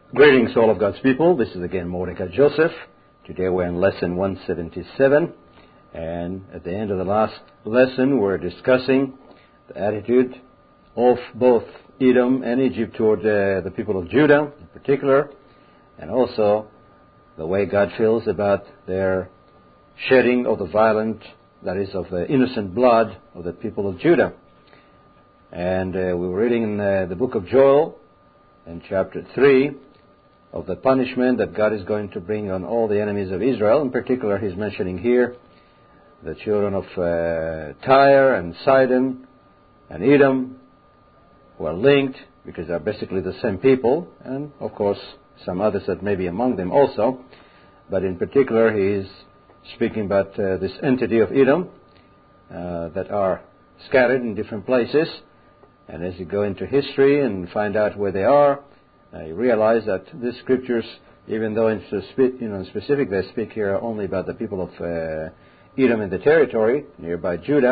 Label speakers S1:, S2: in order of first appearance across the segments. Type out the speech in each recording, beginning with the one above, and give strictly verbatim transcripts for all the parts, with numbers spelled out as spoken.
S1: Greetings all of God's people. This is again Mordecai Joseph. Today we're in lesson one seventy-seven, and at the end of the last lesson we're discussing the attitude of both Edom and Egypt toward uh, the people of Judah in particular, and also the way God feels about their shedding of the violent, that is of the innocent blood of the people of Judah. And uh, we were reading in uh, the book of Joel in chapter three of the punishment that God is going to bring on all the enemies of Israel. In particular, he's mentioning here the children of uh, Tyre and Sidon and Edom, who are linked because they're basically the same people, and of course some others that may be among them also. But in particular, he is speaking about uh, this entity of Edom uh, that are scattered in different places. And as you go into history and find out where they are, Uh, you realize that these scriptures, even though in, you know, in specific they speak here only about the people of uh, Edom in the territory nearby Judah,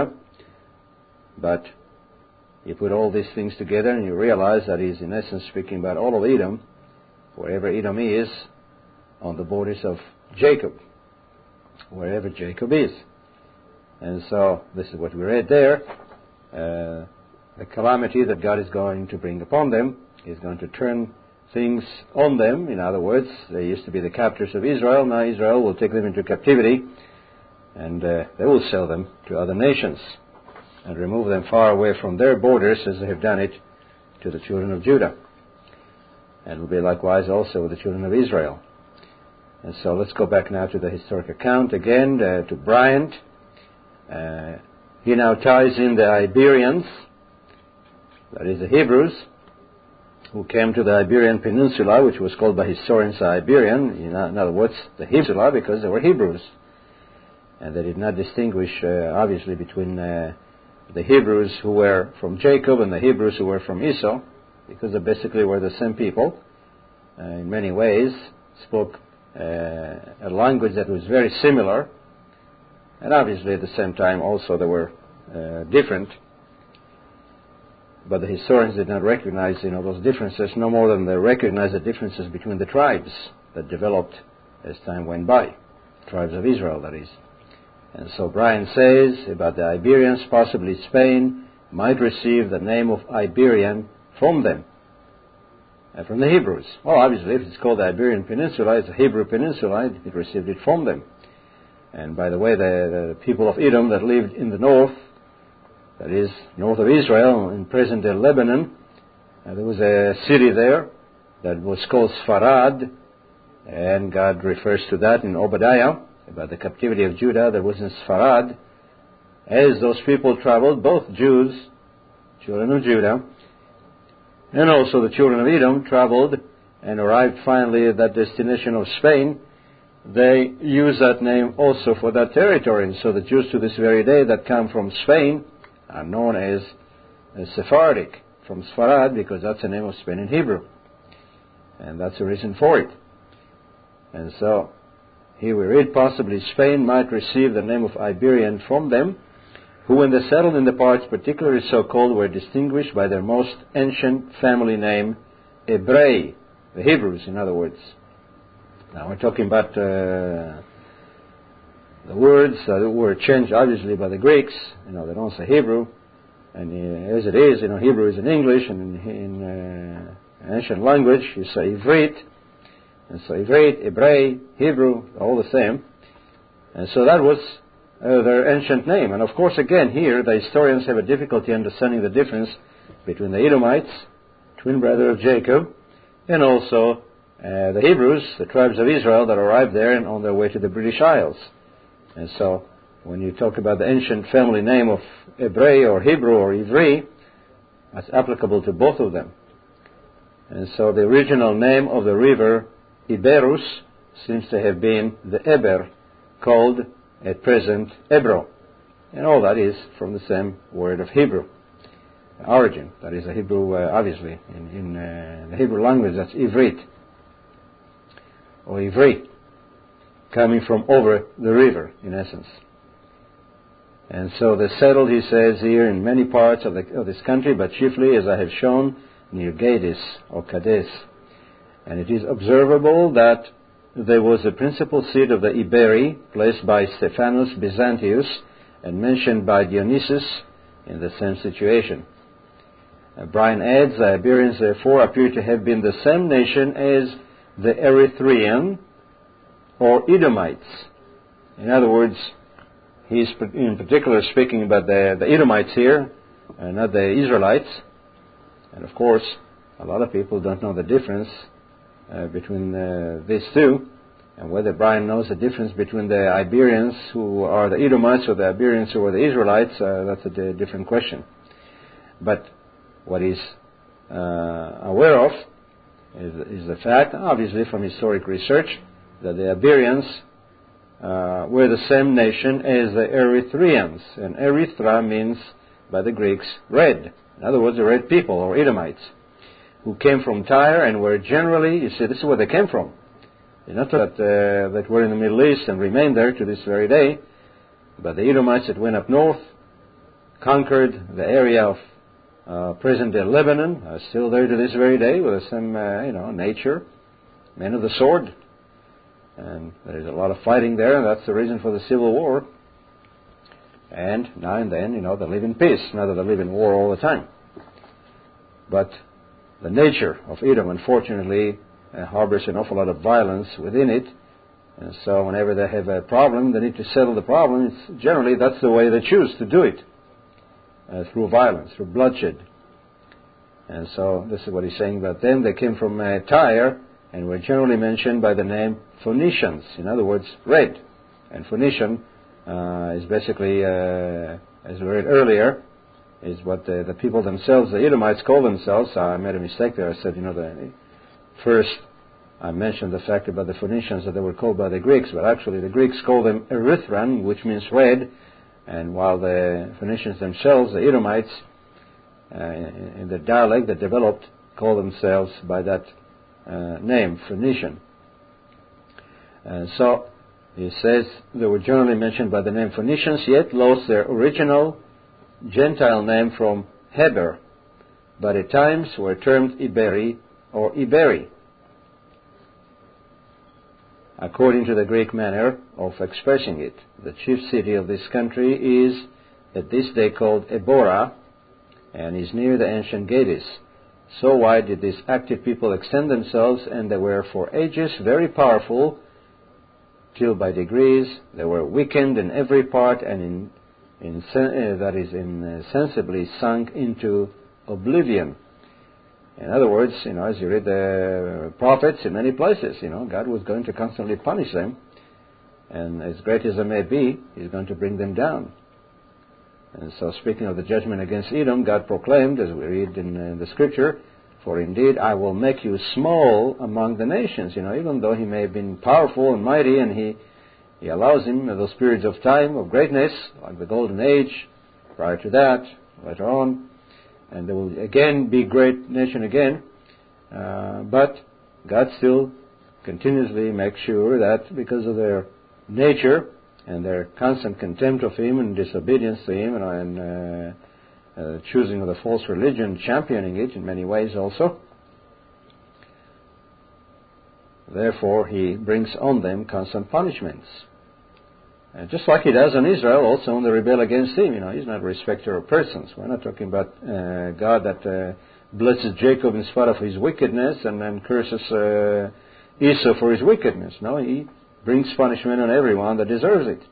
S1: but you put all these things together and you realize that he's in essence speaking about all of Edom, wherever Edom is, on the borders of Jacob, wherever Jacob is. And so this is what we read there. Uh, the calamity that God is going to bring upon them is going to turn things on them. In other words, they used to be the captors of Israel. Now Israel will take them into captivity, and uh, they will sell them to other nations and remove them far away from their borders, as they have done it to the children of Judah. And it will be likewise also with the children of Israel. And so let's go back now to the historic account again, uh, to Bryant. Uh, he now ties in the Iberians, that is the Hebrews, who came to the Iberian Peninsula, which was called by historians Iberian, in other words, the Peninsula, because they were Hebrews. And they did not distinguish, uh, obviously, between uh, the Hebrews who were from Jacob and the Hebrews who were from Esau, because they basically were the same people. Uh, in many ways, spoke uh, a language that was very similar, and obviously at the same time also they were uh, different. But the historians did not recognize, you know, those differences no more than they recognized the differences between the tribes that developed as time went by, tribes of Israel, that is. And so Brian says about the Iberians, possibly Spain might receive the name of Iberian from them, and from the Hebrews. Well, obviously, if it's called the Iberian Peninsula, it's a Hebrew peninsula, it received it from them. And by the way, the, the people of Edom that lived in the north, that is, north of Israel, in present-day Lebanon, uh, there was a city there that was called Sfarad, and God refers to that in Obadiah, about the captivity of Judah that was in Sfarad. As those people traveled, both Jews, children of Judah, and also the children of Edom traveled and arrived finally at that destination of Spain, they use that name also for that territory. And so the Jews to this very day that come from Spain are known as, as Sephardic, from Sfarad, because that's the name of Spain in Hebrew. And that's the reason for it. And so, here we read, possibly Spain might receive the name of Iberian from them, who when they settled in the parts particularly so called were distinguished by their most ancient family name, Ebrei, the Hebrews, in other words. Now we're talking about uh, the words that were changed obviously by the Greeks. You know, they don't say Hebrew, and uh, as it is, you know, Hebrew is in English, and in, in uh, ancient language you say Ivrit, and so Ivrit, Ebrei, Hebrew, all the same. And so that was uh, their ancient name. And of course, again, here the historians have a difficulty understanding the difference between the Edomites, twin brother of Jacob, and also uh, the Hebrews, the tribes of Israel that arrived there and on their way to the British Isles. And so, when you talk about the ancient family name of Ebrei or Hebrew or Ivri, that's applicable to both of them. And so the original name of the river, Iberus, seems to have been the Eber, called at present Ebro. And all that is from the same word of Hebrew origin. That is a Hebrew, uh, obviously, in, in uh, the Hebrew language, that's Ivrit, or Ivri, coming from over the river, in essence. And so they settled, he says here, in many parts of, the, of this country, but chiefly, as I have shown, near Gades or Kadesh. And it is observable that there was a principal seat of the Iberi, placed by Stephanus Byzantius, and mentioned by Dionysius in the same situation. Uh, Brian adds, the Iberians therefore appear to have been the same nation as the Erythraean or Edomites. In other words, he's in particular speaking about the, the Edomites here, uh, not the Israelites. And of course, a lot of people don't know the difference uh, between uh, these two, and whether Brian knows the difference between the Iberians who are the Edomites or the Iberians who are the Israelites, uh, that's a d- different question. But what he's uh, aware of is, is the fact, obviously from historic research, that the Iberians uh, were the same nation as the Erythraeans. And Erythra means, by the Greeks, red. In other words, the red people, or Edomites, who came from Tyre and were generally, you see, this is where they came from. It's not that, uh, that were in the Middle East and remain there to this very day, but the Edomites that went up north, conquered the area of uh, present-day Lebanon, are still there to this very day with the same, uh, you know, nature, men of the sword. And there's a lot of fighting there, and that's the reason for the Civil War. And now and then, you know, they live in peace, not that they live in war all the time. But the nature of Edom, unfortunately, uh, harbors an awful lot of violence within it. And so whenever they have a problem, they need to settle the problem. It's generally, that's the way they choose to do it, uh, through violence, through bloodshed. And so this is what he's saying about them. They came from uh, Tyre and were generally mentioned by the name Phoenicians. In other words, red. And Phoenician uh, is basically, uh, as we read earlier, is what the, the people themselves, the Edomites, call themselves. I made a mistake there. I said, you know, the, first I mentioned the fact about the Phoenicians that they were called by the Greeks, but actually the Greeks called them Erythran, which means red, and while the Phoenicians themselves, the Edomites, uh, in, in the dialect that developed, called themselves by that uh, name, Phoenician. And so he says they were generally mentioned by the name Phoenicians, yet lost their original Gentile name from Heber, but at times were termed Iberi or Iberi, according to the Greek manner of expressing it. The chief city of this country is at this day called Ebora, and is near the ancient Gades. So wide did these active people extend themselves, and they were for ages very powerful, till by degrees they were weakened in every part, and in In, uh, that is insensibly sunk into oblivion. In other words, you know, as you read the prophets in many places, you know, God was going to constantly punish them, and as great as they may be, He's going to bring them down. And so, speaking of the judgment against Edom, God proclaimed, as we read in, in the Scripture, "For indeed I will make you small among the nations." You know, even though He may have been powerful and mighty, and He He allows him those periods of time of greatness, like the Golden Age, prior to that, later on, and there will again be great nation again. Uh, but God still continuously makes sure that because of their nature and their constant contempt of Him and disobedience to Him and, and uh, uh, choosing of the false religion, championing it in many ways also, therefore He brings on them constant punishments. Uh, just like He does on Israel, also when they rebel against Him. You know, He's not a respecter of persons. We're not talking about uh, God that uh, blesses Jacob in spite of his wickedness and then curses uh, Esau for his wickedness. No, He brings punishment on everyone that deserves it.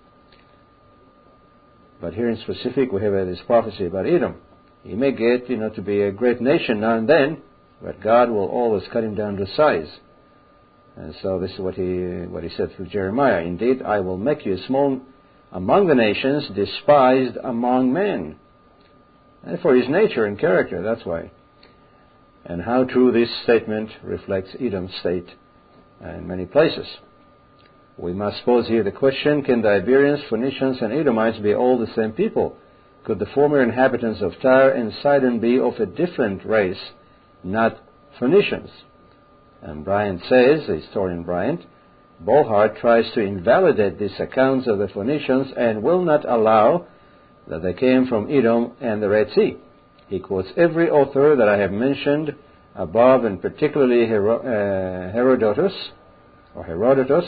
S1: But here in specific, we have uh, this prophecy about Edom. He may get, you know, to be a great nation now and then, but God will always cut him down to size. And so this is what he what he said through Jeremiah. "Indeed, I will make you small among the nations, despised among men." And for His nature and character, that's why. And how true this statement reflects Edom's state in many places. We must pose here the question, can the Iberians, Phoenicians, and Edomites be all the same people? Could the former inhabitants of Tyre and Sidon be of a different race, not Phoenicians? And Bryant says, the historian Bryant, Bohart tries to invalidate these accounts of the Phoenicians and will not allow that they came from Edom and the Red Sea. He quotes every author that I have mentioned above, and particularly Hero- uh, Herodotus, or Herodotus,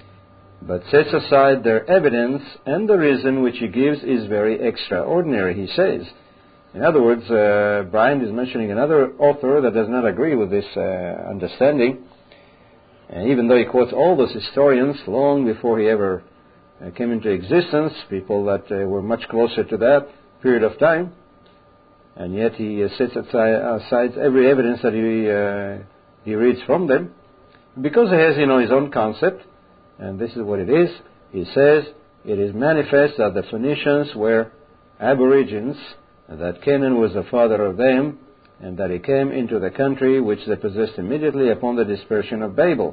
S1: but sets aside their evidence, and the reason which he gives is very extraordinary, he says. In other words, uh, Bryant is mentioning another author that does not agree with this uh, understanding. And even though he quotes all those historians long before he ever uh, came into existence, people that uh, were much closer to that period of time, and yet he uh, sets aside, aside every evidence that he uh, he reads from them, because he has, you know, his own concept, and this is what it is. He says, it is manifest that the Phoenicians were aborigines, that Canaan was the father of them, and that he came into the country which they possessed immediately upon the dispersion of Babel.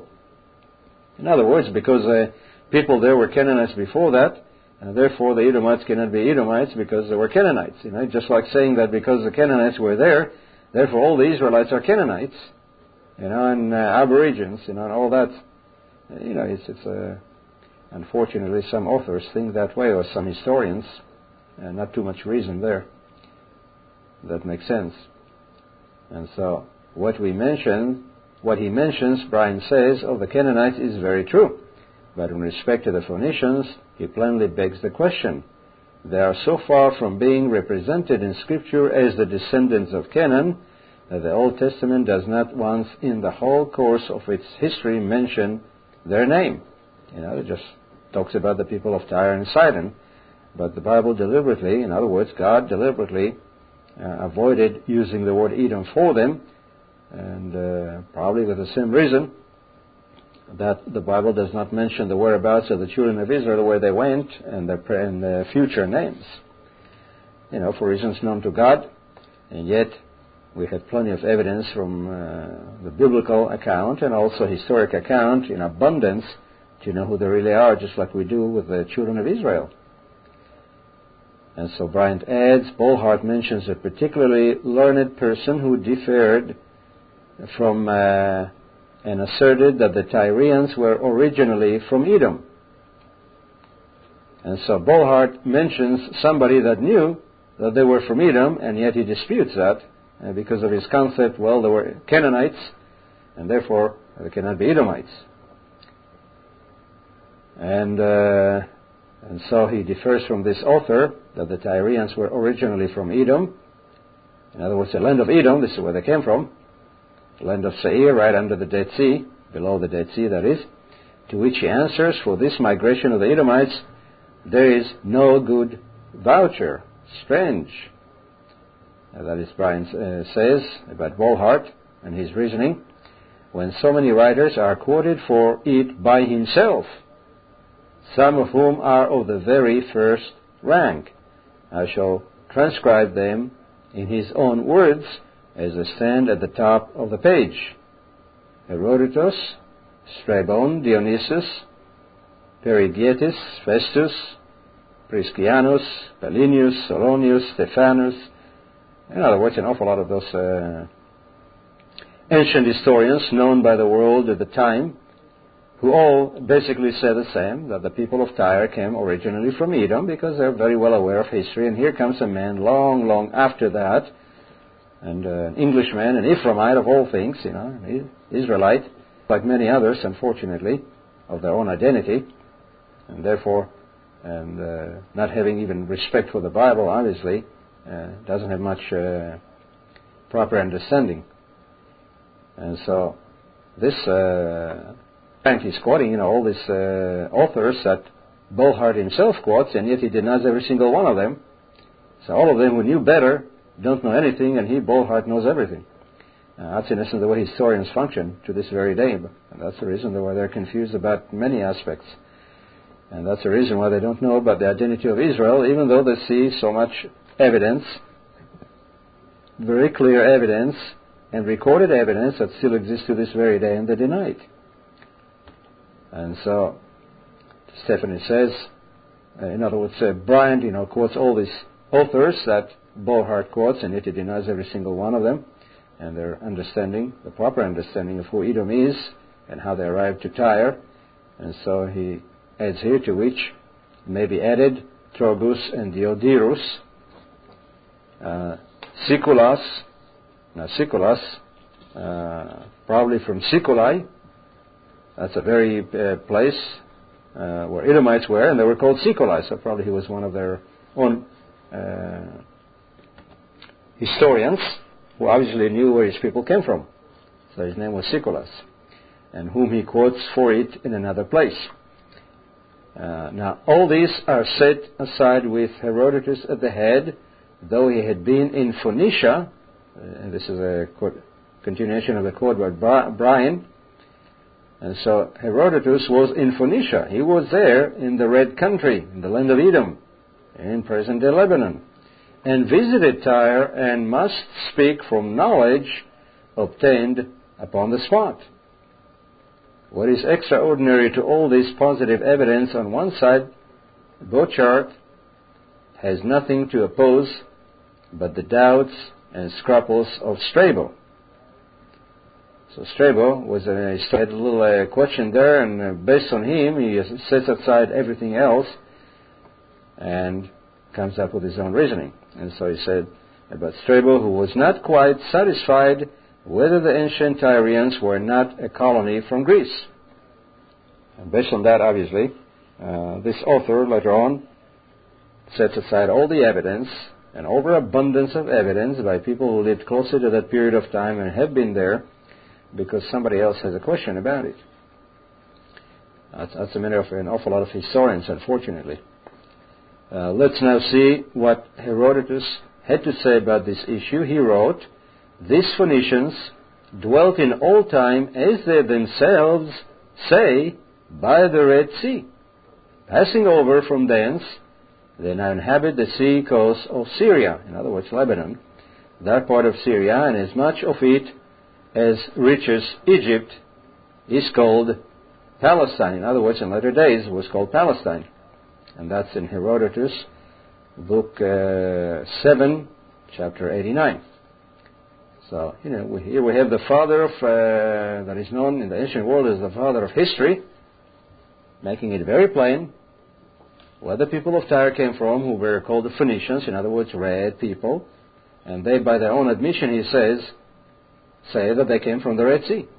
S1: In other words, because uh, people there were Canaanites before that, and therefore the Edomites cannot be Edomites because they were Canaanites. You know, just like saying that because the Canaanites were there, therefore all the Israelites are Canaanites, you know, and uh, aborigines, you know, and all that. You know, it's, it's uh, unfortunately some authors think that way, or some historians, and not too much reason there. That makes sense. And so, what we mention, what he mentions, Bryant says, of the Canaanites is very true. But in respect to the Phoenicians, he plainly begs the question. They are so far from being represented in Scripture as the descendants of Canaan that the Old Testament does not once in the whole course of its history mention their name. You know, it just talks about the people of Tyre and Sidon. But the Bible deliberately, in other words, God deliberately Uh, avoided using the word Edom for them, and uh, probably with the same reason that the Bible does not mention the whereabouts of the children of Israel, where they went, and their, and their future names, you know, for reasons known to God. And yet we have plenty of evidence from uh, the biblical account and also historic account in abundance to know who they really are, just like we do with the children of Israel. And so Bryant adds, Bolhart mentions a particularly learned person who differed from uh, and asserted that the Tyrians were originally from Edom. And so Bolhart mentions somebody that knew that they were from Edom, and yet he disputes that uh, because of his concept, well, they were Canaanites, and therefore they cannot be Edomites. And... Uh, And so he differs from this author that the Tyrians were originally from Edom. In other words, the land of Edom, this is where they came from, the land of Seir, right under the Dead Sea, below the Dead Sea, that is, to which he answers, for this migration of the Edomites, there is no good voucher. Strange. Uh, that is, Brian uh, says about Bolhart and his reasoning, when so many writers are quoted for it by himself, some of whom are of the very first rank. I shall transcribe them in his own words as they stand at the top of the page. Herodotus, Strabon, Dionysius, Perigietis, Festus, Priscianus, Palinius, Solonius, Stephanus. In other words, an awful lot of those uh, ancient historians known by the world at the time, who all basically say the same, that the people of Tyre came originally from Edom, because they're very well aware of history. And here comes a man long, long after that, and uh, an Englishman, an Ephraimite of all things, you know, an Israelite, like many others, unfortunately, of their own identity, and therefore, and uh, not having even respect for the Bible, obviously, uh, doesn't have much uh, proper understanding. And so, this... Uh, He's quoting, you know, all these uh, authors that Bolhart himself quotes, and yet he denies every single one of them. So all of them who knew better don't know anything, and he, Bolhart, knows everything. Uh, that's in essence the way historians function to this very day. And that's the reason why they're confused about many aspects. And that's the reason why they don't know about the identity of Israel, even though they see so much evidence, very clear evidence, and recorded evidence that still exists to this very day, and they deny it. And so, Stephanie says, uh, in other words, uh, Bryant, you know, quotes all these authors that Bolhart quotes, and yet he denies every single one of them, and their understanding, the proper understanding of who Edom is, and how they arrived to Tyre. And so he adds here, to which may be added Trogus and Diodorus, uh, Siculas, now Siculas, uh, probably from Sikoli. That's a very uh, place uh, where Edomites were, and they were called Sikoli, so probably he was one of their own uh, historians who obviously knew where his people came from. So his name was Sicolas, and whom he quotes for it in another place. Uh, now, all these are set aside with Herodotus at the head, though he had been in Phoenicia, uh, and this is a quote, continuation of the quote by Bri- Brian, and so Herodotus was in Phoenicia. He was there in the Red Country, in the land of Edom, in present-day Lebanon, and visited Tyre, and must speak from knowledge obtained upon the spot. What is extraordinary to all this positive evidence on one side, Bochart has nothing to oppose but the doubts and scruples of Strabo. So Strabo was a, he had a little uh, question there, and uh, based on him, he sets aside everything else and comes up with his own reasoning. And so he said about Strabo, who was not quite satisfied whether the ancient Tyrians were not a colony from Greece. And based on that, obviously, uh, this author later on sets aside all the evidence, an overabundance of evidence by people who lived closer to that period of time and have been there, because somebody else has a question about it. That's, that's a matter of an awful lot of historians, unfortunately. Uh, let's now see what Herodotus had to say about this issue. He wrote, "These Phoenicians dwelt in old time, as they themselves say, by the Red Sea. Passing over from thence, they now inhabit the sea coast of Syria," in other words, Lebanon, "that part of Syria, and as much of it as reaches Egypt is called Palestine." In other words, in later days, it was called Palestine. And that's in Herodotus, book uh, seven, chapter eighty-nine. So, you know, we, here we have the father of, uh, that is known in the ancient world as the father of history, making it very plain where the people of Tyre came from, who were called the Phoenicians, in other words, red people. And they, by their own admission, he says, say that they came from the Red Sea.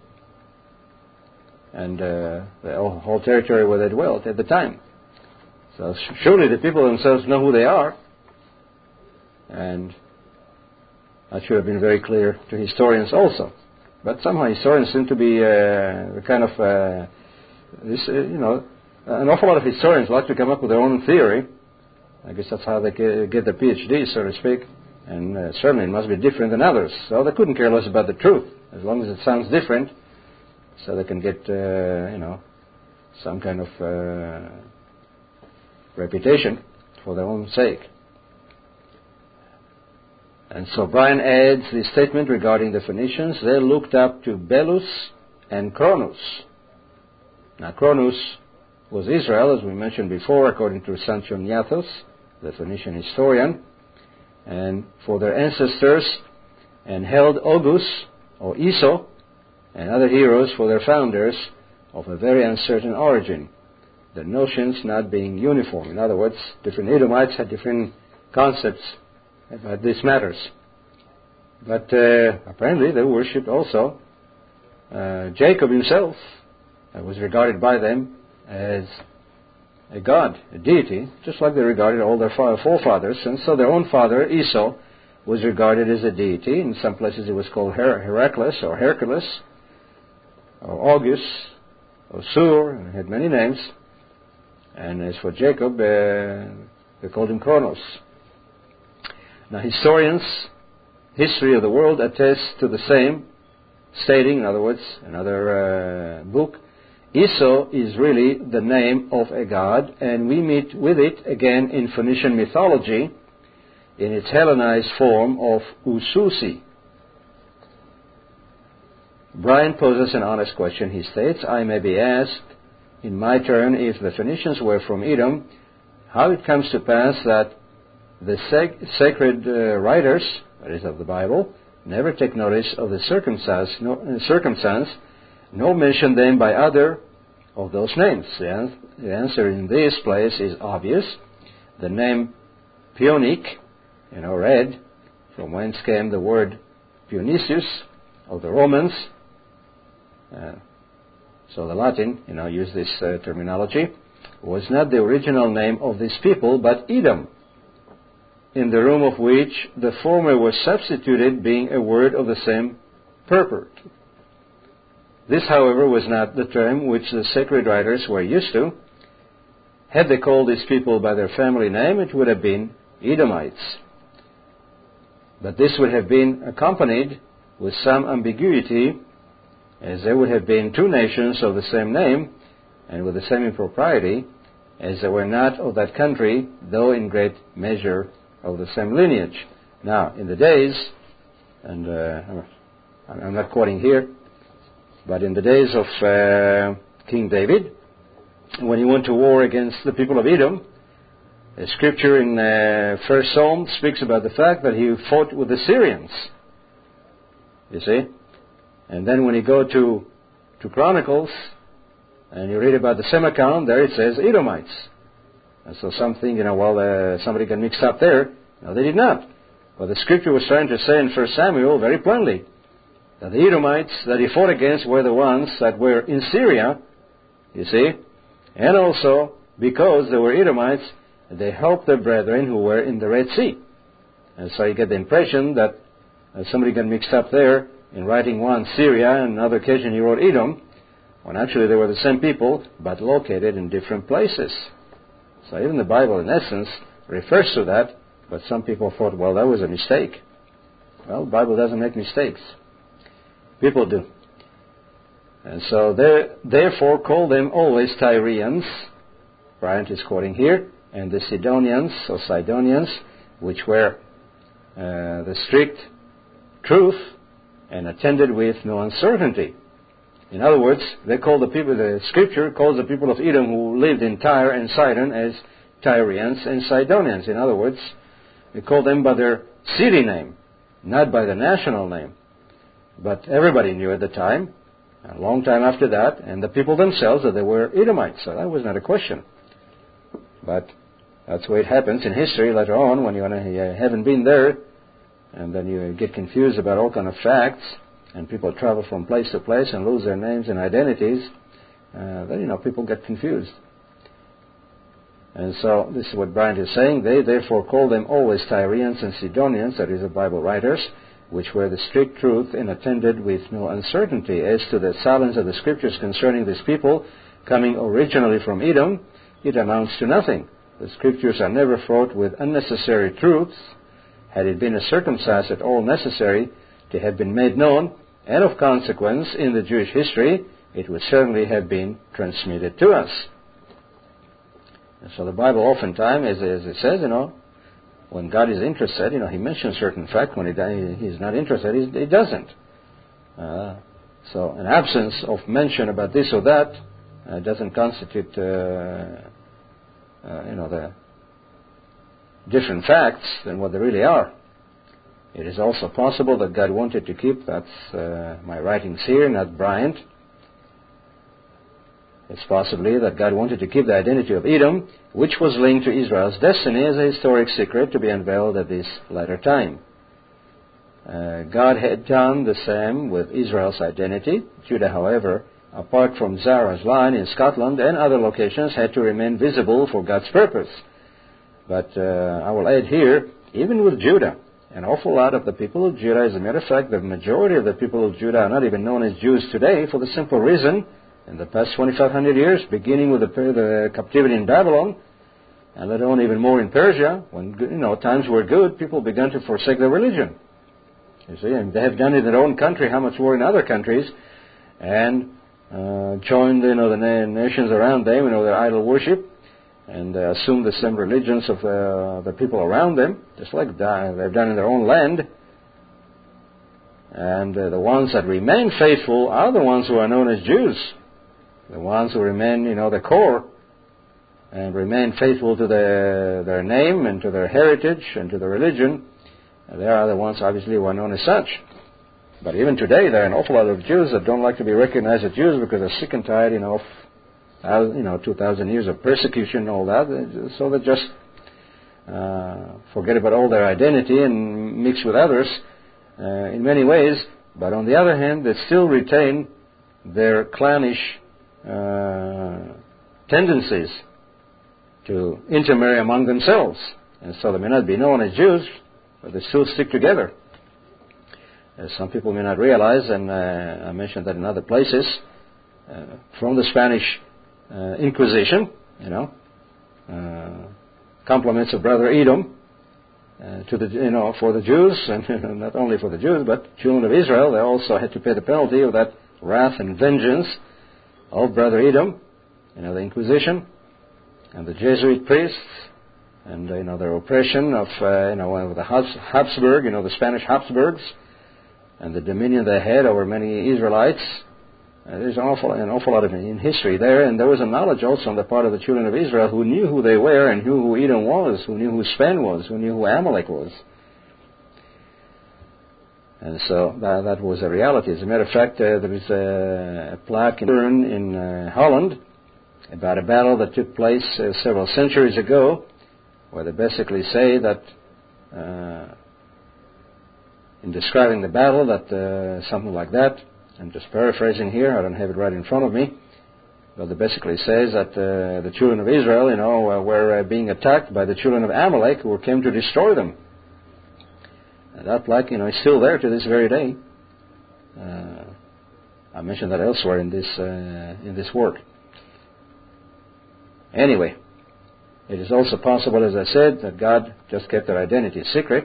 S1: And uh, the whole territory where they dwelt at the time. So surely the people themselves know who they are. And that should have been very clear to historians also. But somehow historians seem to be uh, kind of, uh, this, uh, you know, an awful lot of historians like to come up with their own theory. I guess that's how they get their PhD, so to speak. And uh, certainly it must be different than others. So they couldn't care less about the truth, as long as it sounds different, so they can get, uh, you know, some kind of uh, reputation for their own sake. And so Brian adds this statement regarding the Phoenicians. They looked up to Belus and Cronus. Now Cronus was Israel, as we mentioned before, according to Sanchoniathos, the Phoenician historian, and for their ancestors, and held Ogus, or Esau, and other heroes for their founders of a very uncertain origin, their notions not being uniform. In other words, different Edomites had different concepts about these matters. But uh, apparently they worshipped also uh, Jacob himself, uh, was regarded by them as a god, a deity, just like they regarded all their forefathers. And so their own father, Esau, was regarded as a deity. In some places it was called Her- Heracles or Hercules or Augus or Sur, and had many names. And as for Jacob, uh, they called him Kronos. Now historians, history of the world attests to the same, stating, in other words, another uh, book, Esau is really the name of a god, and we meet with it again in Phoenician mythology in its Hellenized form of Ususi. Brian poses an honest question. He states, "I may be asked in my turn, if the Phoenicians were from Edom, how it comes to pass that the sac- sacred uh, writers, that is of the Bible, never take notice of the circumstance, no, uh, circumstance nor mention them by other of those names?" The, an- the answer in this place is obvious. The name Puonic, you know, red, from whence came the word Pionicius, of the Romans. Uh, so the Latin, you know, used this uh, terminology, was not the original name of these people, but Edom, in the room of which the former was substituted, being a word of the same purport. This, however, was not the term which the sacred writers were used to. Had they called these people by their family name, it would have been Edomites. But this would have been accompanied with some ambiguity, as there would have been two nations of the same name and with the same impropriety, as they were not of that country, though in great measure of the same lineage. Now, in the days, and uh, I'm not quoting here, but in the days of uh, King David, when he went to war against the people of Edom, the scripture in uh, First Psalm speaks about the fact that he fought with the Syrians. You see? And then when you go to, to Chronicles, and you read about the same account, there it says Edomites. And so something, you know, well, uh, somebody got mixed up there. No, they did not. But the scripture was trying to say in First Samuel very plainly that the Edomites that he fought against were the ones that were in Syria, you see, and also because they were Edomites, they helped their brethren who were in the Red Sea. And so you get the impression that uh, somebody got mixed up there in writing one Syria, and another occasion he wrote Edom, when actually they were the same people, but located in different places. So even the Bible, in essence, refers to that, but some people thought, well, that was a mistake. Well, the Bible doesn't make mistakes. People do. And so, therefore, call them always Tyrians, Bryant is quoting here, and the Sidonians, or Sidonians, which were uh, the strict truth and attended with no uncertainty. In other words, they call the people, the scripture calls the people of Edom who lived in Tyre and Sidon as Tyrians and Sidonians. In other words, they call them by their city name, not by the national name. But everybody knew at the time, a long time after that, and the people themselves, that they were Edomites. So that was not a question. But that's the way it happens in history later on, when you haven't been there, and then you get confused about all kind of facts, and people travel from place to place and lose their names and identities. Uh, then, you know, people get confused. And so this is what Bryant is saying. They therefore call them always Tyrians and Sidonians, that is, the Bible writers, which were the strict truth and attended with no uncertainty. As to the silence of the scriptures concerning these people coming originally from Edom, it amounts to nothing. The scriptures are never fraught with unnecessary truths. Had it been a circumstance at all necessary to have been made known, and of consequence in the Jewish history, it would certainly have been transmitted to us. And so the Bible oftentimes, as, as it says, you know, when God is interested, you know, He mentions certain fact. When he, He's not interested, He, he doesn't. Uh, so an absence of mention about this or that uh, doesn't constitute, uh, uh, you know, the different facts than what they really are. It is also possible that God wanted to keep, that's uh, my writings here, not Bryant. It's possibly that God wanted to keep the identity of Edom, which was linked to Israel's destiny, as a historic secret to be unveiled at this latter time. Uh, God had done the same with Israel's identity. Judah, however, apart from Zara's line in Scotland and other locations, had to remain visible for God's purpose. But uh, I will add here, even with Judah, an awful lot of the people of Judah, as a matter of fact, the majority of the people of Judah are not even known as Jews today, for the simple reason, in the past twenty-five hundred years, beginning with the, the captivity in Babylon, and later on even more in Persia, when, you know, times were good, people began to forsake their religion. You see, and they have done it in their own country, how much more in other countries, and uh, joined, you know, the na- nations around them, you know, their idol worship, and uh, assumed the same religions of uh, the people around them, just like that they've done in their own land. And uh, the ones that remain faithful are the ones who are known as Jews. The ones who remain, you know, the core, and remain faithful to their, their name and to their heritage and to their religion, they are the ones, obviously, who are known as such. But even today, there are an awful lot of Jews that don't like to be recognized as Jews because they're sick and tired, you know, of, you know, two thousand years of persecution and all that. So they just uh, forget about all their identity and mix with others. Uh, in many ways, But on the other hand, they still retain their clannish uh, tendencies to intermarry among themselves. And so they may not be known as Jews, but they still stick together. As some people may not realize, and uh, I mentioned that in other places, uh, from the Spanish uh, Inquisition, you know, uh, compliments of Brother Edom uh, to the, you know, for the Jews, and not only for the Jews, but children of Israel. They also had to pay the penalty of that wrath and vengeance of Brother Edom, you know, the Inquisition, and the Jesuit priests, and you know their oppression of uh, you know the Habsburg, you know the Spanish Habsburgs, and the dominion they had over many Israelites. Uh, there's an awful, an awful lot of in history there, and there was a knowledge also on the part of the children of Israel who knew who they were and knew who Edom was, who knew who Spain was, who knew who Amalek was. And so that, that was a reality. As a matter of fact, uh, there is a, a plaque in, in uh, Holland about a battle that took place uh, several centuries ago, where they basically say that, uh, in describing the battle, that uh, something like that, I'm just paraphrasing here, I don't have it right in front of me, but it basically says that uh, the children of Israel, you know, uh, were uh, being attacked by the children of Amalek, who came to destroy them. And that plaque, you know, is still there to this very day. Uh, I mentioned that elsewhere in this uh, in this work. Anyway, it is also possible, as I said, that God just kept their identity secret,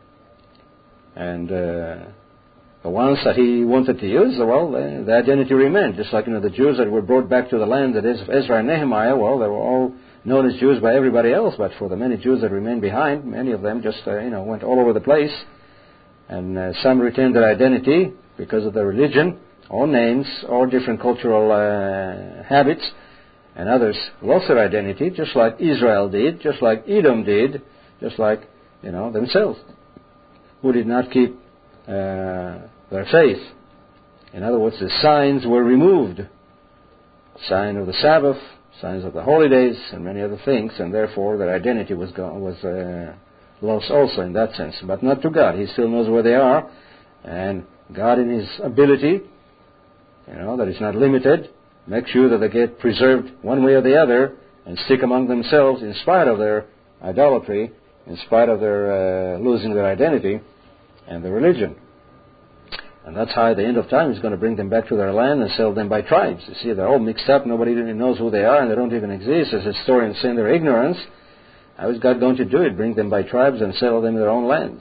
S1: and uh, the ones that He wanted to use, well, the, the identity remained. Just like, you know, the Jews that were brought back to the land, that is Ezra and Nehemiah, well, they were all known as Jews by everybody else, but for the many Jews that remained behind, many of them just, uh, you know, went all over the place, and uh, some retained their identity because of their religion, or names, or different cultural uh, habits, and others lost their identity, just like Israel did, just like Edom did, just like, you know, themselves, who did not keep uh, their faith. In other words, the signs were removed. Sign of the Sabbath, signs of the holy days, and many other things, and therefore their identity was go- was uh, lost also in that sense. But not to God. He still knows where they are, and God, in His ability, you know, that is not limited, make sure that they get preserved one way or the other and stick among themselves in spite of their idolatry, in spite of their uh, losing their identity and their religion. And that's how the end of time is going to bring them back to their land and settle them by tribes. You see, they're all mixed up. Nobody even knows who they are, and they don't even exist. As historians say in their ignorance, how is God going to do it? Bring them by tribes and settle them in their own lands.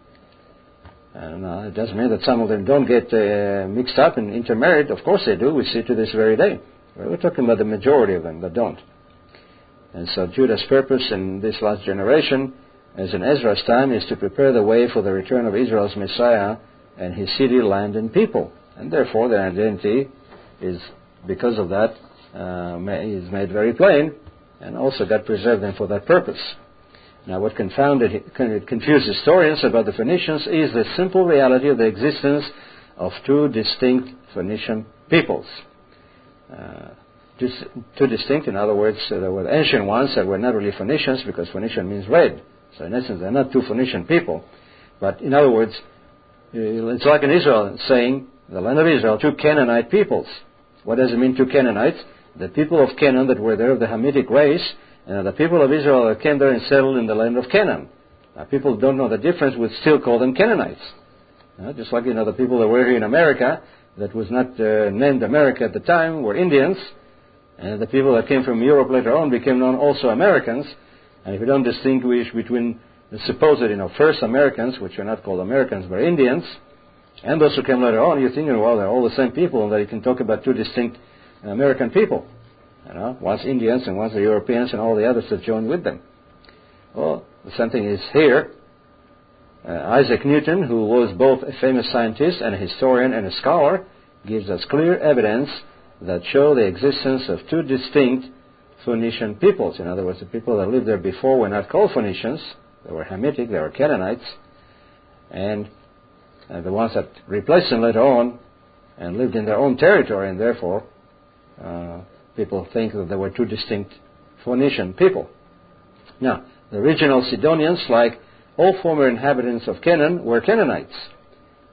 S1: And uh, it doesn't mean that some of them don't get uh, mixed up and intermarried. Of course they do. We see it to this very day. We're talking about the majority of them that don't. And so Judah's purpose in this last generation, as in Ezra's time, is to prepare the way for the return of Israel's Messiah and his city, land, and people. And therefore their identity is, because of that, uh, is made very plain, and also God preserved them for that purpose. Now, what confounded, confused historians about the Phoenicians is the simple reality of the existence of two distinct Phoenician peoples. Uh, two, two distinct, in other words, uh, there were the ancient ones that were not really Phoenicians, because Phoenician means red. So in essence, they're not two Phoenician people. But in other words, it's like in Israel saying, the land of Israel, two Canaanite peoples. What does it mean, two Canaanites? The people of Canaan that were there of the Hamitic race, and the people of Israel that came there and settled in the land of Canaan. Now, people don't know the difference, would still call them Canaanites. Uh, just like, you know, the people that were here in America, that was not uh, named America at the time, were Indians, and the people that came from Europe later on became known also Americans. And if you don't distinguish between the supposed, you know, first Americans, which are not called Americans, but Indians, and those who came later on, you're thinking, well, they're all the same people, and that you can talk about two distinct American people. You know, one's Indians and one's the Europeans and all the others that joined with them. Well, the same thing is here. Uh, Isaac Newton, who was both a famous scientist and a historian and a scholar, gives us clear evidence that show the existence of two distinct Phoenician peoples. In other words, the people that lived there before were not called Phoenicians. They were Hamitic, they were Canaanites. And uh, the ones that replaced them later on and lived in their own territory, and therefore uh, people think that there were two distinct Phoenician people. Now, the original Sidonians, like all former inhabitants of Canaan, were Canaanites.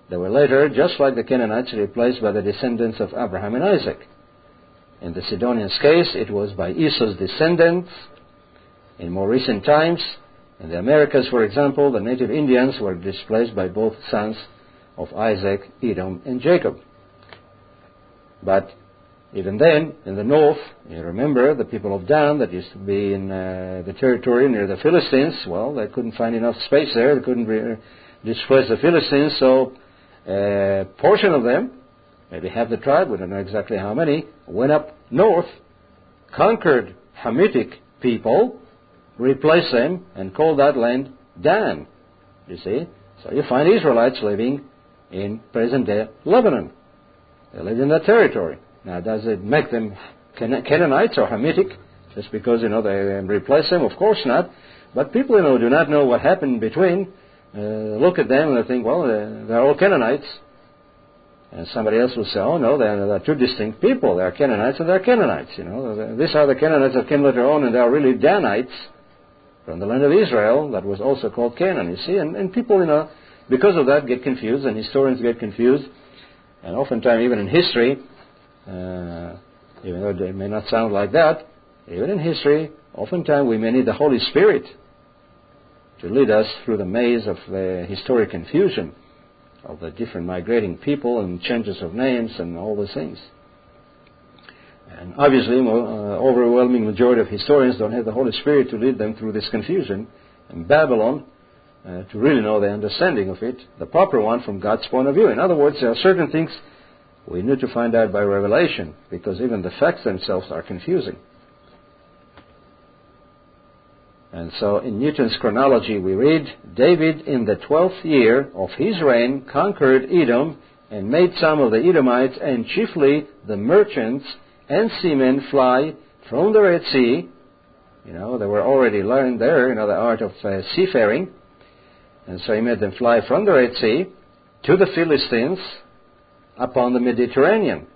S1: They were later, just like the Canaanites, replaced by the descendants of Abraham and Isaac. In the Sidonians' case, it was by Esau's descendants. In more recent times, in the Americas, for example, the native Indians were displaced by both sons of Isaac, Edom, and Jacob. But even then, in the north, you remember the people of Dan that used to be in uh, the territory near the Philistines. Well, they couldn't find enough space there. They couldn't re- displace the Philistines, so a portion of them, maybe half the tribe, we don't know exactly how many, went up north, conquered Hamitic people, replaced them, and called that land Dan. You see? So you find Israelites living in present-day Lebanon. They live in that territory. Now, does it make them Can- Canaanites or Hamitic just because, you know, they replace them? Of course not. But people, you know, do not know what happened between. Uh, look at them and they think, well, uh, they're all Canaanites. And somebody else will say, oh, no, they're, they're two distinct people. They're Canaanites and they're Canaanites. You know, these are the Canaanites that came later on, and they are really Danites from the land of Israel that was also called Canaan, you see. And, and people, you know, because of that get confused, and historians get confused. And oftentimes, even in history, uh, even though it may not sound like that, even in history, oftentimes we may need the Holy Spirit to lead us through the maze of the historic confusion of the different migrating people and changes of names and all those things. And obviously, uh, overwhelming majority of historians don't have the Holy Spirit to lead them through this confusion. And Babylon, uh, to really know the understanding of it, the proper one from God's point of view. In other words, there are certain things we need to find out by revelation, because even the facts themselves are confusing. And so in Newton's chronology we read, David in the twelfth year of his reign conquered Edom and made some of the Edomites and chiefly the merchants and seamen fly from the Red Sea. You know, they were already learned there, you know, the art of uh, seafaring. And so he made them fly from the Red Sea to the Philistines upon the Mediterranean,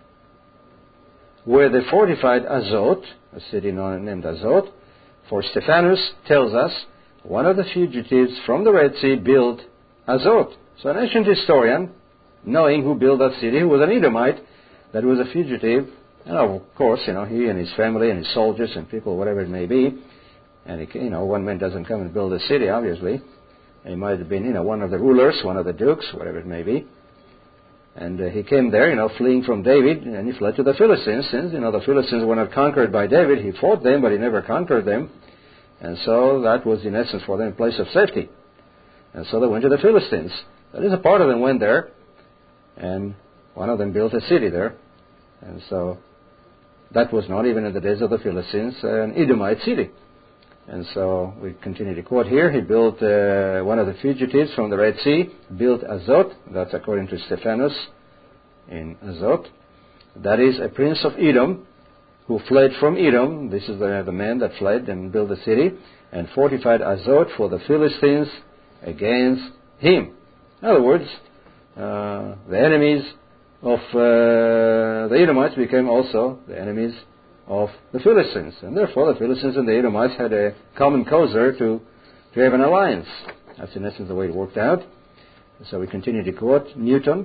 S1: where they fortified Azot, a city named Azot. For Stephanus tells us, one of the fugitives from the Red Sea built Azot. So an ancient historian, knowing who built that city, who was an Edomite, that was a fugitive, and of course, you know, he and his family and his soldiers and people, whatever it may be, and, he, you know, one man doesn't come and build a city, obviously. He might have been, you know, one of the rulers, one of the dukes, whatever it may be. And uh, he came there, you know, fleeing from David, and he fled to the Philistines. Since, you know, the Philistines were not conquered by David, he fought them, but he never conquered them. And so that was, in essence, for them a place of safety. And so they went to the Philistines. That is, a part of them went there, and one of them built a city there. And so that was not, even in the days of the Philistines, an Edomite city. And so we continue to quote here. He built, uh, one of the fugitives from the Red Sea, built Azot. That's according to Stephanus in Azot. That is a prince of Edom who fled from Edom. This is the, the man that fled and built the city and fortified Azot for the Philistines against him. In other words, uh, the enemies of uh, the Edomites became also the enemies of the Philistines. And therefore the Philistines and the Edomites had a common cause there to, to have an alliance. That's in essence the way it worked out. So we continue to quote Newton.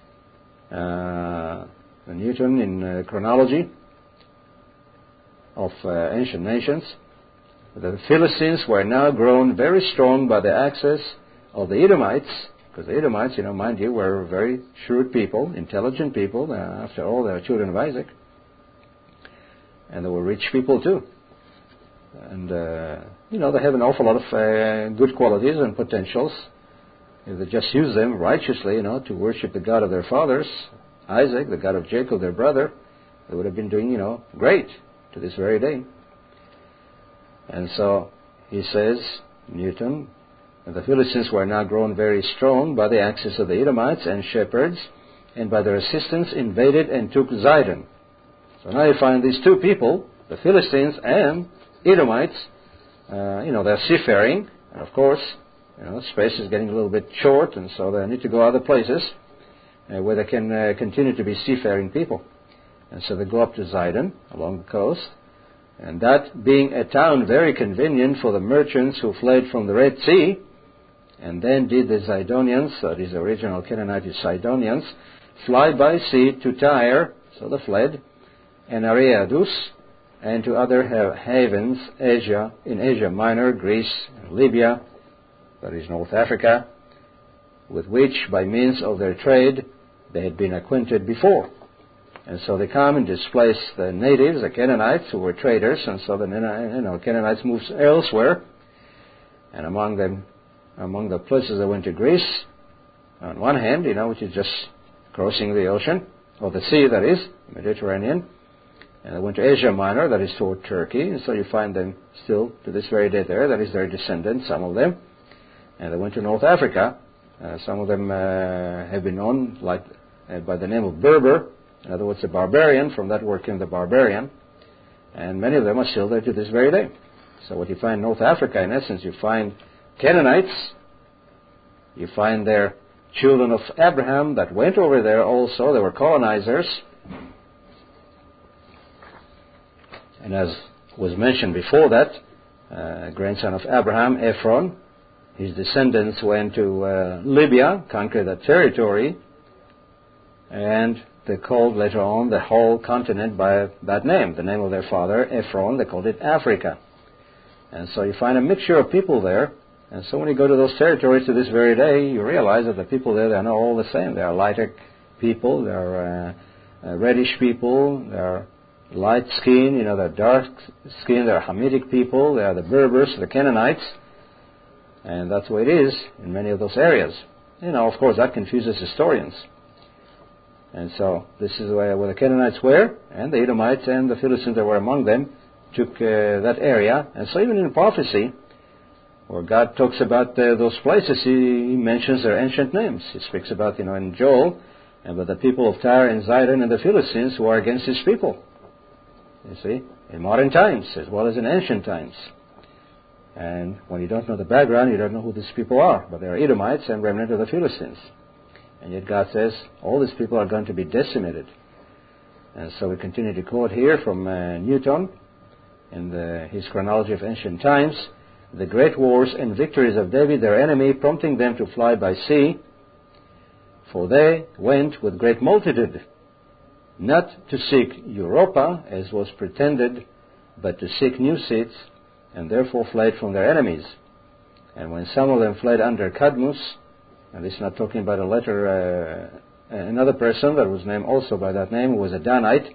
S1: Uh, Newton in uh, chronology of uh, ancient nations. The Philistines were now grown very strong by the access of the Edomites, because the Edomites, you know, mind you, were very shrewd people, intelligent people. Uh, after all, they were children of Isaac. And they were rich people too. And, uh, you know, they have an awful lot of uh, good qualities and potentials. If they just use them righteously, you know, to worship the God of their fathers, Isaac, the God of Jacob, their brother, they would have been doing, you know, great to this very day. And so he says, Newton, the Philistines were now grown very strong by the access of the Edomites and shepherds, and by their assistance invaded and took Zidon. So now you find these two people, the Philistines and Edomites, uh, you know, they're seafaring, and of course, you know, space is getting a little bit short, and so they need to go other places uh, where they can uh, continue to be seafaring people. And so they go up to Zidon along the coast, and that being a town very convenient for the merchants who fled from the Red Sea, And then did the Zidonians, that is the original Canaanite Zidonians, fly by sea to Tyre, so they fled, and Areadus, and to other ha- havens, Asia, in Asia Minor, Greece, and Libya, that is North Africa, with which, by means of their trade, they had been acquainted before. And so they come and displace the natives, the Canaanites, who were traders, and so the you know, Canaanites moved elsewhere. And among them, among the places they went to Greece, on one hand, you know, which is just crossing the ocean, or the sea, that is, the Mediterranean. And they went to Asia Minor, that is toward Turkey, and so you find them still to this very day there, that is their descendants, some of them. And they went to North Africa. Uh, some of them uh, have been known like uh, by the name of Berber, in other words, a barbarian. From that word came the barbarian. And many of them are still there to this very day. So what you find in North Africa, in essence, you find Canaanites, you find their children of Abraham that went over there also. They were colonizers. And as was mentioned before that, uh, grandson of Abraham, Ephron, his descendants went to uh, Libya, conquered that territory, and they called later on the whole continent by that name, the name of their father, Ephron. They called it Africa. And so you find a mixture of people there. And so when you go to those territories to this very day, you realize that the people there, they are not all the same. They are lighter people, they are uh, uh, reddish people, they are light skin, you know, they're dark skin, they're Hamitic people, they are the Berbers, the Canaanites. And that's the way it is in many of those areas. You know, of course, that confuses historians. And so this is where, where the Canaanites were, and the Edomites and the Philistines that were among them took uh, that area. And so even in prophecy, where God talks about uh, those places, he, he mentions their ancient names. He speaks about, you know, in Joel, about the people of Tyre and Zidon and the Philistines who are against his people. You see, in modern times as well as in ancient times. And when you don't know the background, you don't know who these people are. But they are Edomites and remnant of the Philistines. And yet God says, all these people are going to be decimated. And so we continue to quote here from uh, Newton in the, his chronology of ancient times, the great wars and victories of David, their enemy, prompting them to fly by sea, for they went with great multitude, not to seek Europa, as was pretended, but to seek new seats, and therefore fled from their enemies. And when some of them fled under Cadmus, and this is not talking about a letter, uh, another person that was named also by that name, who was a Danite,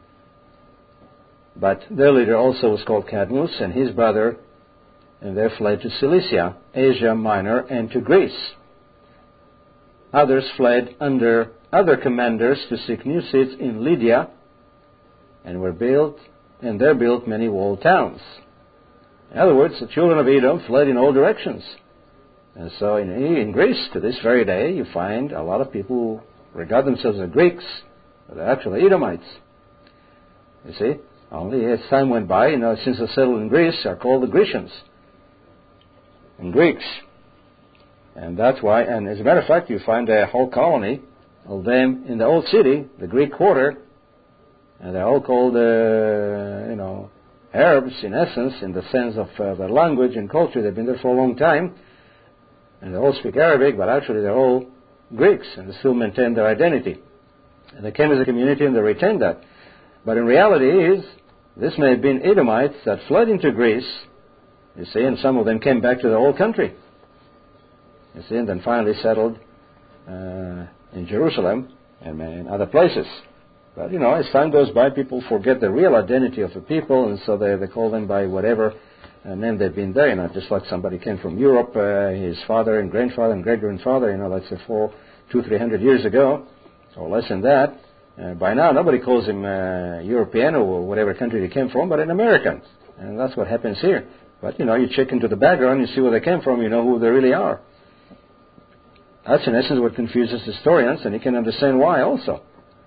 S1: but their leader also was called Cadmus, and his brother, and they fled to Cilicia, Asia Minor, and to Greece. Others fled under other commanders to seek new seats in Lydia, and were built, and there built many walled towns. In other words, the children of Edom fled in all directions. And so in, in Greece, to this very day, you find a lot of people who regard themselves as Greeks, but they're actually Edomites. You see, only as time went by, you know, since they settled in Greece, are called the Grecians and Greeks. And that's why, and as a matter of fact, you find a whole colony of them in the old city, the Greek quarter, and they're all called, uh, you know, Arabs in essence, in the sense of uh, their language and culture. They've been there for a long time, and they all speak Arabic, but actually they're all Greeks, and they still maintain their identity. And they came as a community and they retained that. But in reality is, this may have been Edomites that fled into Greece, you see, and some of them came back to their old country, you see, and then finally settled uh, in Jerusalem and in other places. But, you know, as time goes by, people forget the real identity of the people, and so they, they call them by whatever uh, name they've been there. You know, just like somebody came from Europe, uh, his father and grandfather and great-grandfather, you know, let's say four, two, three hundred years ago, or less than that. Uh, by now, nobody calls him uh, European or whatever country he came from, but an American. And that's what happens here. But, you know, you check into the background, you see where they came from, you know who they really are. That's, in essence, what confuses historians, and you can understand why also.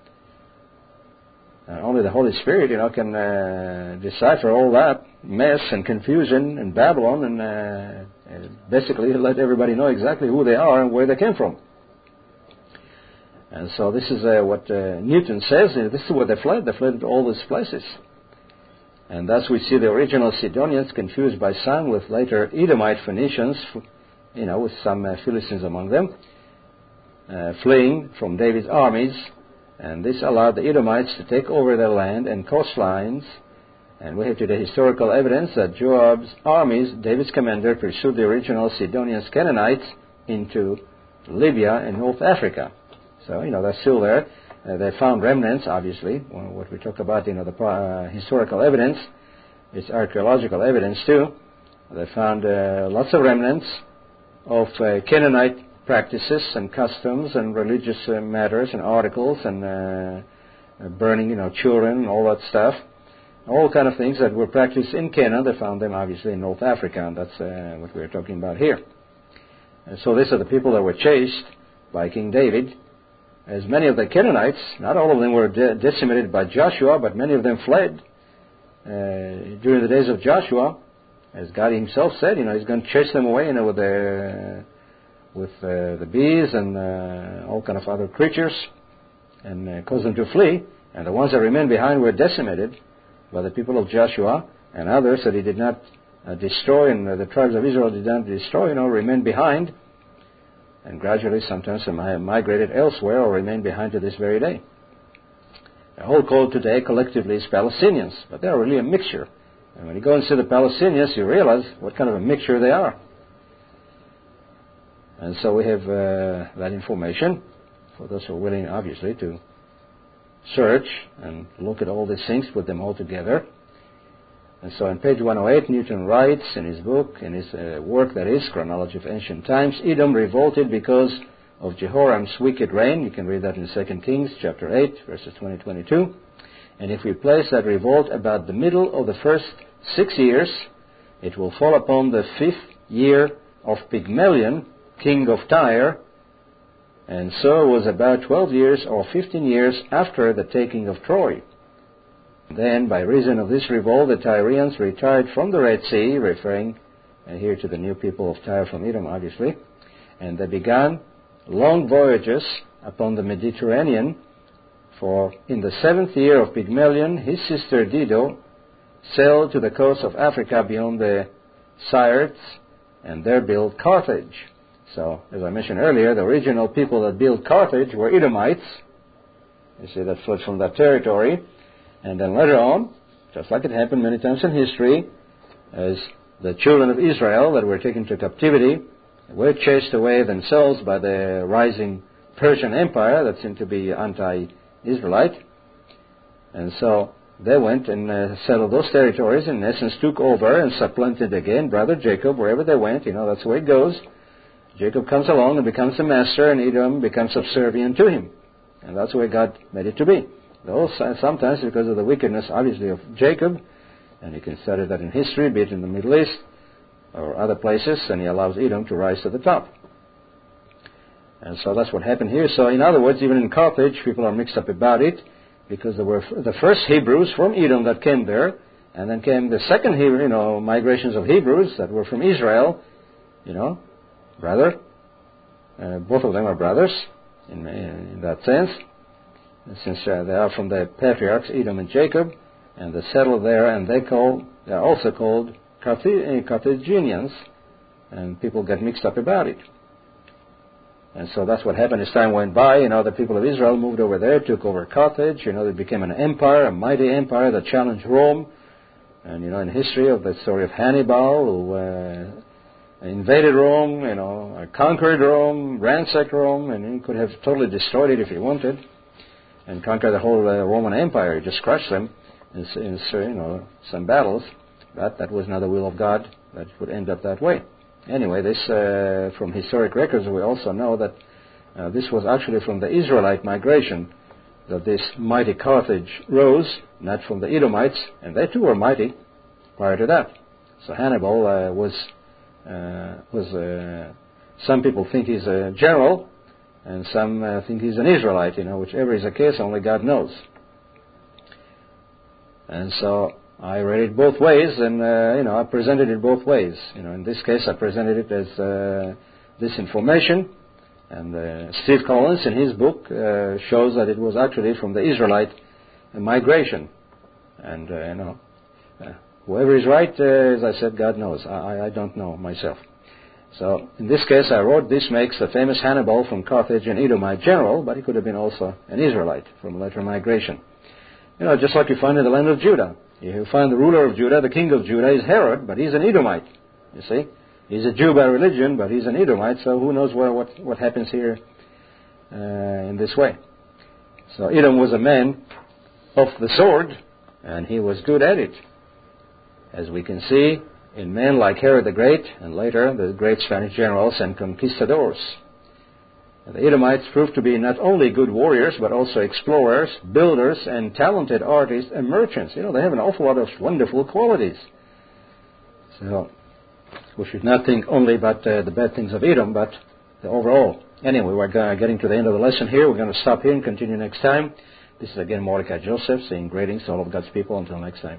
S1: Uh, only the Holy Spirit, you know, can uh, decipher all that mess and confusion in Babylon and uh, uh, basically let everybody know exactly who they are and where they came from. And so this is uh, what uh, Newton says. This is where they fled. They fled to all these places. And thus we see the original Sidonians confused by some with later Edomite Phoenicians you know, with some uh, Philistines among them, uh, fleeing from David's armies, and this allowed the Edomites to take over their land and coastlines. And we have today historical evidence that Joab's armies, David's commander, pursued the original Sidonian Canaanites into Libya and North Africa. So, you know, they're still there. Uh, they found remnants, obviously. Well, what we talk about, you know, the uh, historical evidence, it's archaeological evidence too. They found uh, lots of remnants of uh, Canaanite practices and customs and religious uh, matters and articles and uh, burning, you know, children and all that stuff. All kind of things that were practiced in Canaan. They found them, obviously, in North Africa, and that's uh, what we're talking about here. And so these are the people that were chased by King David. As many of the Canaanites, not all of them were de- decimated by Joshua, but many of them fled uh, during the days of Joshua. As God himself said, you know, he's going to chase them away, you know, with the, with uh, the bees and uh, all kind of other creatures, and uh, cause them to flee. And the ones that remained behind were decimated by the people of Joshua, and others that he did not uh, destroy, and uh, the tribes of Israel did not destroy, you know, remained behind. And gradually, sometimes they migrated elsewhere or remain behind to this very day. The whole called today collectively is Palestinians, but they are really a mixture. And when you go and see the Palestinians, you realize what kind of a mixture they are. And so we have uh, that information for those who are willing, obviously, to search and look at all these things, put them all together. And so on page one oh eight, Newton writes in his book, in his uh, work that is Chronology of Ancient Times, Edom revolted because of Jehoram's wicked reign. You can read that in Second Kings chapter eight, verses twenty to twenty-two. And if we place that revolt about the middle of the first six years, it will fall upon the fifth year of Pygmalion, king of Tyre, and so it was about twelve years or fifteen years after the taking of Troy. Then, by reason of this revolt, the Tyrians retired from the Red Sea, referring uh, here to the new people of Tyre from Edom, obviously, and they began long voyages upon the Mediterranean, for in the seventh year of Pygmalion, his sister Dido sailed to the coast of Africa beyond the Syrtes, and there built Carthage. So, as I mentioned earlier, the original people that built Carthage were Edomites. You see, that flowed from that territory. And then later on, just like it happened many times in history, as the children of Israel that were taken to captivity were chased away themselves by the rising Persian Empire that seemed to be anti-Israelite. And so they went and uh, settled those territories, and in essence took over and supplanted again brother Jacob wherever they went. You know, that's the way it goes. Jacob comes along and becomes a master, and Edom becomes subservient to him. And that's the way God made it to be. Though sometimes because of the wickedness, obviously, of Jacob, and you can study that in history, be it in the Middle East or other places, and he allows Edom to rise to the top. And so that's what happened here. So in other words, even in Carthage, people are mixed up about it, because there were the first Hebrews from Edom that came there, and then came the second, Hebrew, you know, migrations of Hebrews that were from Israel, you know, brother. Uh, both of them are brothers in, in that sense. Since uh, they are from the patriarchs Edom and Jacob, and they settled there, and they call they are also called Carthaginians, and people get mixed up about it. And so that's what happened as time went by. You know, the people of Israel moved over there, took over Carthage. You know, they became an empire, a mighty empire that challenged Rome. And you know, in history of the story of Hannibal, who uh, invaded Rome, you know, conquered Rome, ransacked Rome, and he could have totally destroyed it if he wanted, and conquer the whole uh, Roman Empire. He just crushed them in, in you know, some battles. But that was not the will of God that it would end up that way. Anyway, this uh, from historic records, we also know that uh, this was actually from the Israelite migration that this mighty Carthage rose, not from the Edomites, and they too were mighty prior to that. So Hannibal uh, was uh, was uh, some people think he's a general, and some uh, think he's an Israelite, you know, whichever is the case, only God knows. And so I read it both ways, and, uh, you know, I presented it both ways. You know, in this case, I presented it as uh, this information, and uh, Steve Collins, in his book, uh, shows that it was actually from the Israelite migration. And, uh, you know, uh, whoever is right, uh, as I said, God knows. I, I don't know myself. So in this case, I wrote, this makes the famous Hannibal from Carthage an Edomite general, but he could have been also an Israelite from later migration. You know, just like you find in the land of Judah. You find the ruler of Judah, the king of Judah, is Herod, but he's an Edomite. You see? He's a Jew by religion, but he's an Edomite, so who knows where, what, what happens here uh, in this way. So Edom was a man of the sword, and he was good at it. As we can see in men like Herod the Great, and later the great Spanish generals and conquistadors. The Edomites proved to be not only good warriors, but also explorers, builders, and talented artists and merchants. You know, they have an awful lot of wonderful qualities. So we should not think only about uh, the bad things of Edom, but the overall. Anyway, we're uh, getting to the end of the lesson here. We're going to stop here and continue next time. This is again Mordecai Joseph saying greetings to all of God's people. Until next time.